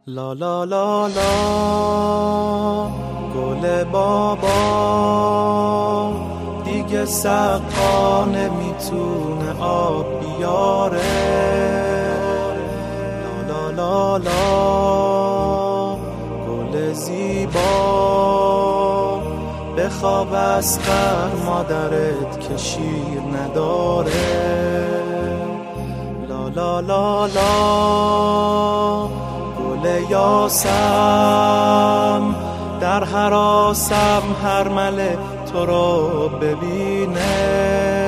لا لا لا لا گل بابا دیگه سقا نمیتونه آب بیاره. لا لا لا لا گل زیبا بخواب اسقر مادرت که شیر نداره. لا لا لا لا گل یاسم در هراسم هر مله تو رو ببینه.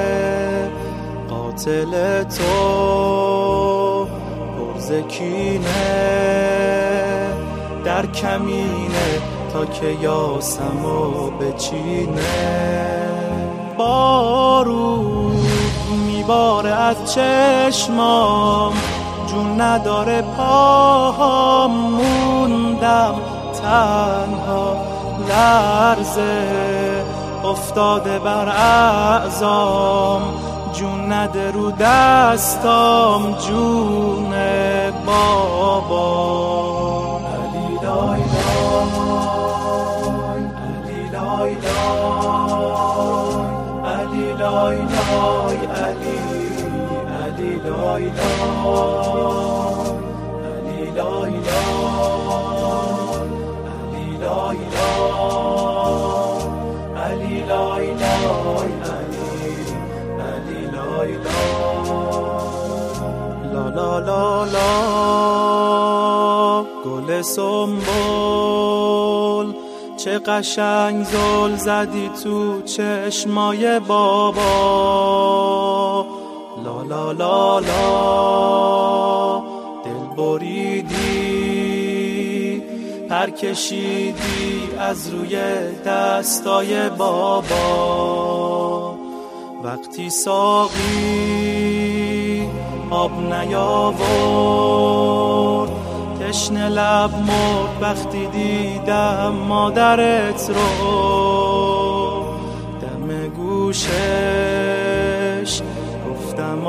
قاتل تو پرزکینه در کمینه تا که یاسمو بچینه. بارون میباره از چشمام جون نداره پاهام موندم تنها لرزه افتاده بر اعضام جون نده رو دستام جون بابا. علی لای لای علی لای لای علی لای لای علی علی لای لای علی لای لای علی لای لای علی لای لای علی لای لای لا لا لا لا گل سنبل چه قشنگ زل زدی تو چشمای بابا. لا لا لا لا دل بریدی پر کشیدی از روی دستای بابا. وقتی ساقی آب نیاورد تشنه لب مرد وقتی دیدم مادرت رو دم گوشش گفتم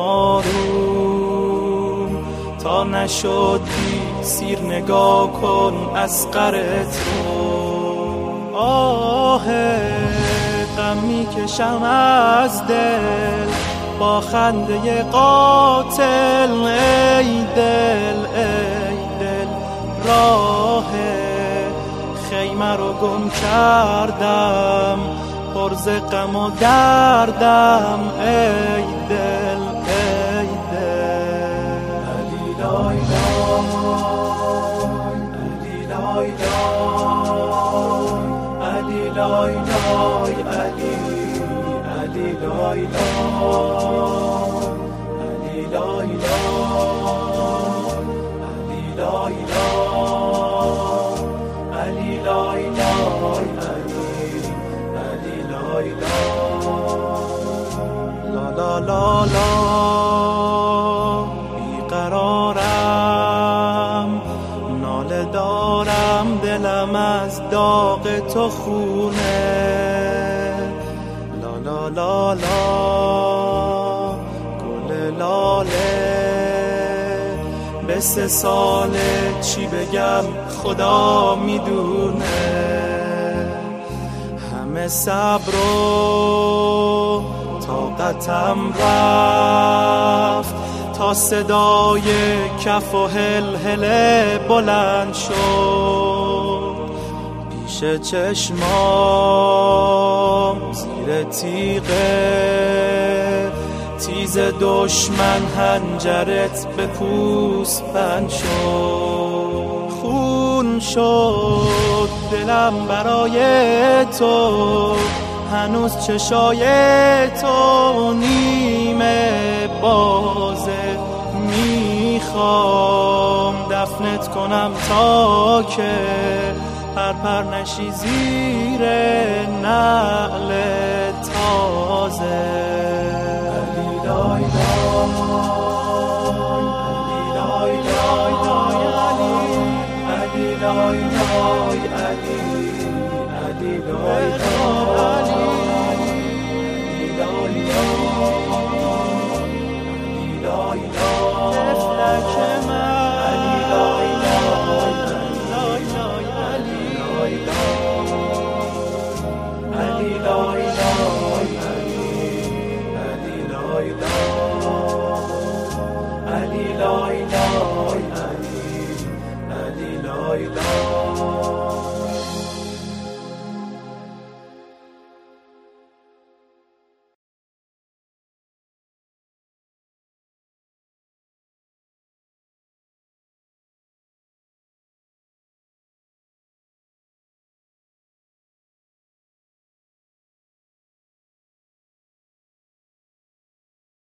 آروم تا نشد سیر نگاه کن اسقرت رو. آه غم میکشم از دل با خنده قاتل ای دل ای دل راه خیمه رو گم کردم پر ز غم و دردم ای دل ای دل. علی لای لای علی لای لای علی لای لای علی علی لای لای علی لای لای علی لای لای علی لای لای علی لای لای لا لا لا لا بیقرارم ناله دارم دلم از داغ تو خونه. لا لا لا لا گل لاله به 3 ساله چی بگم خدا میدونه. همه صبر و طاقتم رفت تا صدای کف و هلهله بلند شد پیش چشمام زیر تیغه تیز دشمن هنجرت به پوست بند شد. خون شد دلم برای تو هنوز چشای تو نیمه بازه میخوام دفنت کنم تا که پر نشی زیر نعل تازه. علی لای لای علی لای لای علی لای لای علی علی لای لای علی لای لای لا إله